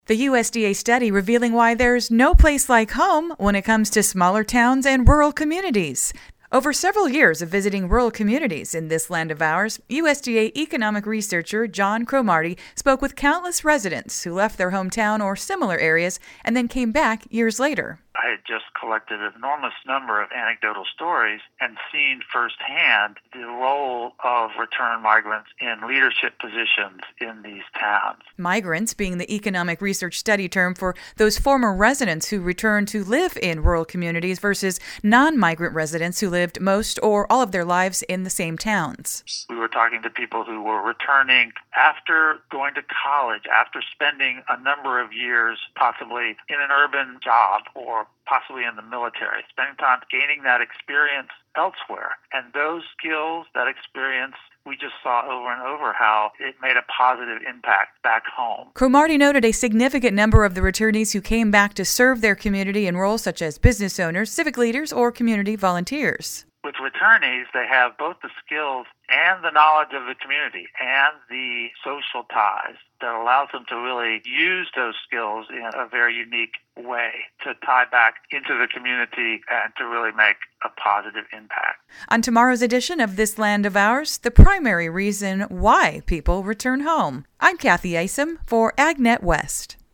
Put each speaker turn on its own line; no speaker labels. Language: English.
The USDA study revealing why there's no place like home when it comes to smaller towns and rural communities. Over several years of visiting rural communities in this land of ours, USDA economic researcher John Cromartie spoke with countless residents who left their hometown or similar areas and then came back years later.
I had just collected an enormous number of anecdotal stories and seen firsthand the role of returned migrants in leadership positions in these towns.
Migrants being the economic research study term for those former residents who returned to live in rural communities versus non-migrant residents who lived most or all of their lives in the same towns.
We were talking to people who were returning after going to college, after spending a number of years possibly in an urban job or possibly in the military, spending time gaining that experience elsewhere. And those skills, that experience, we just saw over and over how it made a positive impact back home.
Cromartie noted a significant number of the returnees who came back to serve their community in roles such as business owners, civic leaders, or community volunteers.
With returnees, they have both the skills and the knowledge of the community and the social ties that allows them to really use those skills in a very unique way to tie back into the community and to really make a positive impact.
On tomorrow's edition of This Land of Ours, the primary reason why people return home. I'm Kathy Isom for AgNet West.